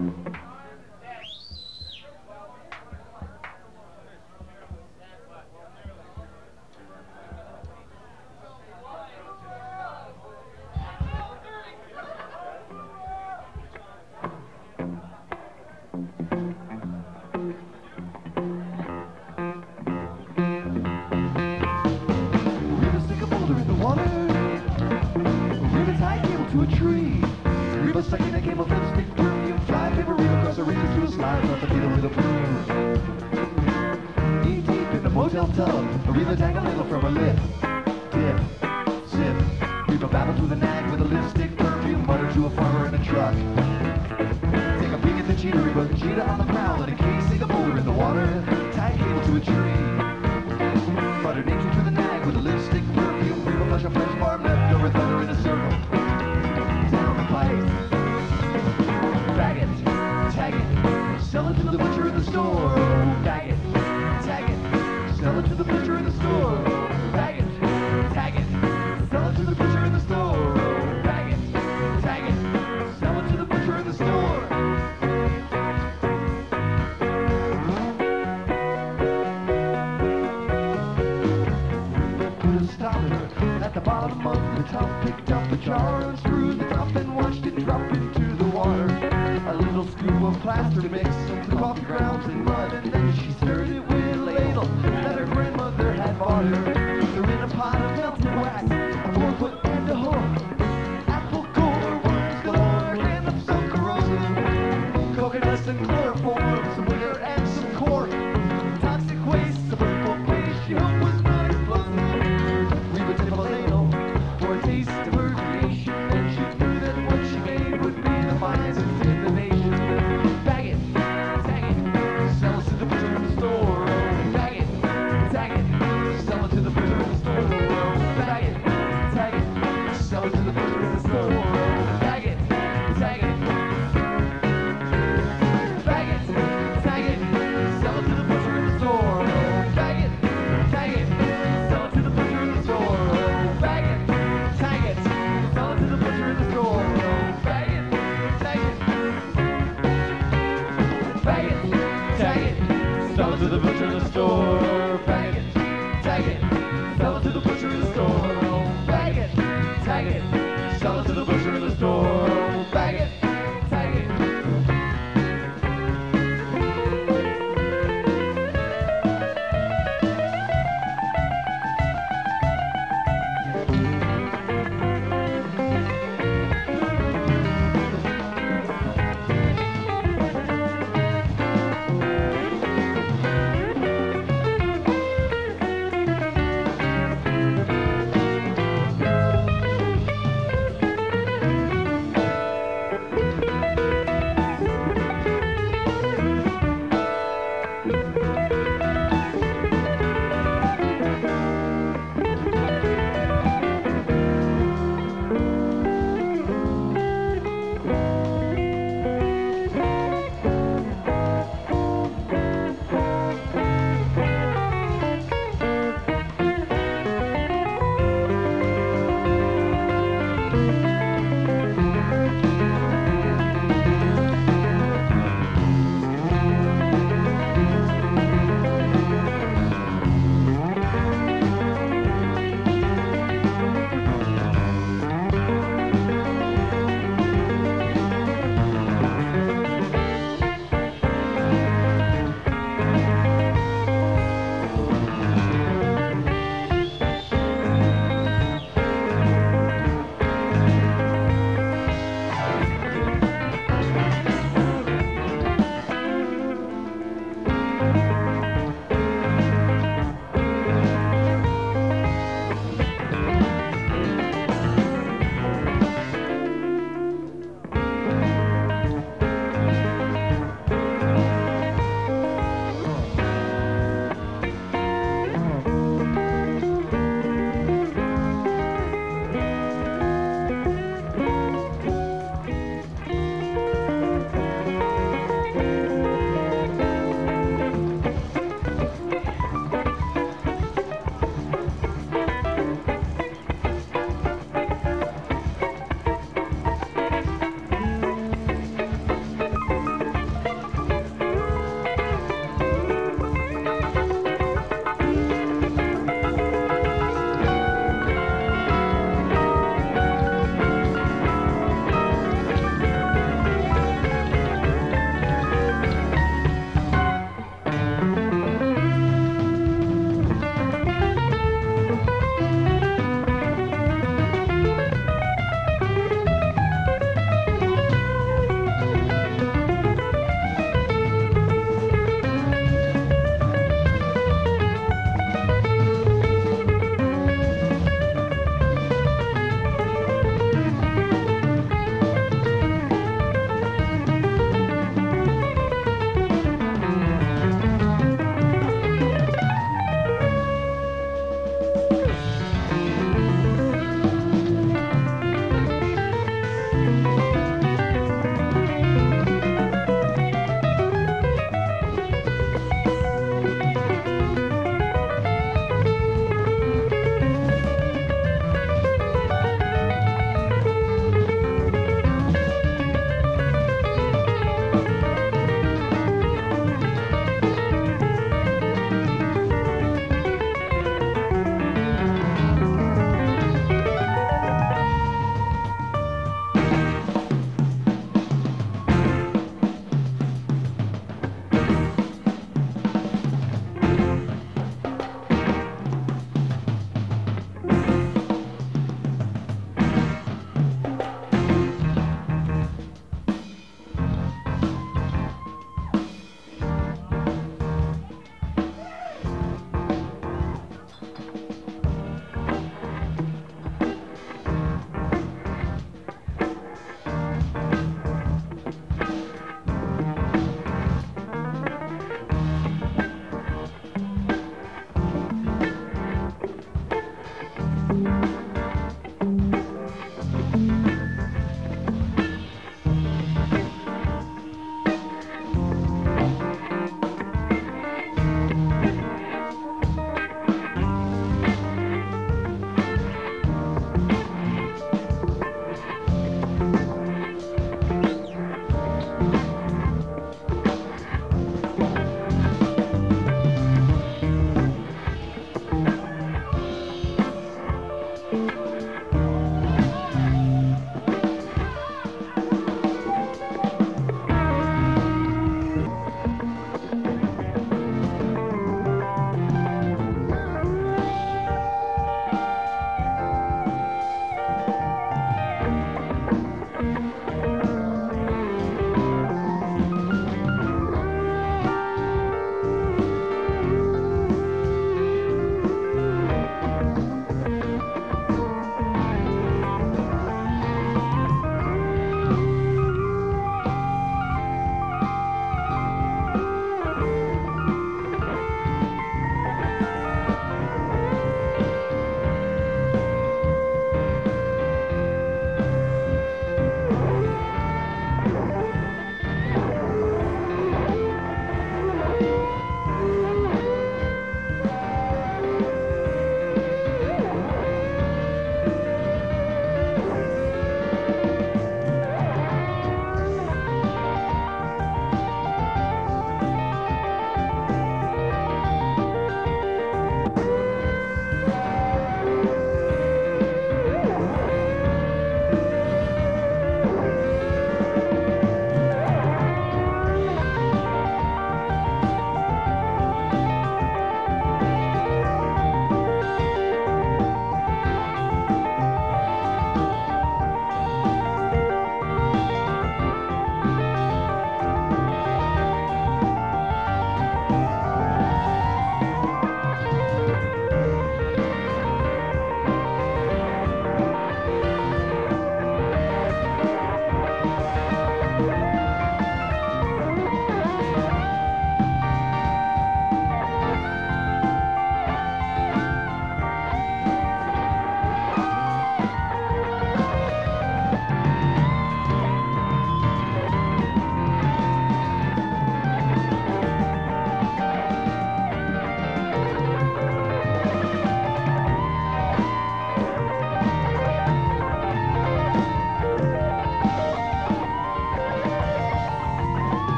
Reba, stick a boulder in the water. Reba, tie a cable to a tree. Reba, stuck in a cable, lipstick, perfume, fly paper, Reba, cross a razor through a slide, off the needle with a broom. Knee deep in the motel tub, Reba, tag a little from her lip. Dip, sip. Reba, babble to the nag with a lipstick, perfume, mutter to a farmer in a truck. Take a peek at the cheetah, Reba, the cheetah on the prowl, in a case, stick a boulder in the water, tie a cable to a tree. Mutter nature to the nag with a lipstick, perfume, Reba, flush a fresh farm, left over thunder in a circle. Down the pipe. Bag it, tag it, sell it to the butcher in the store. Bag it, tag it, sell it to the butcher in the store. Bag it, tag it, sell it to the butcher in the store. Bag it, tag it, sell it to the butcher in the store. Put a stopper at the bottom of the top, picked up the jar, unscrewed the top and watched it drop into the water. A little scoop of plaster mixed the coffee grounds and mud, and then she stirred it with a ladle that her grandmother had bought her. Threw in a pot of melted wax, a 4-foot and a hook, apple core, worms galore, and of some corrosive, coconuts and chloroform, some wicker and some cork, toxic waste, some purple paste. She hoped was not explosive. Reba tip a ladle for a taste of her creation, and she knew that what she made would be the finest in the nation. Bag it, tag it, sell it to the butcher in the store. Bag it, tag it, sell it to the butcher in the store. Bag it, tag it, sell it to the butcher in the store. Bag it, tag it, bag it,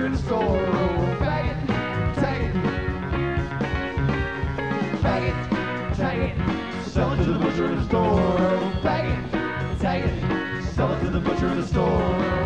butcher in the store. Oh, bag it, tag it. Bag it, tag it. Sell it to the butcher in the store. Bag it, tag it. Sell it to the butcher in the store.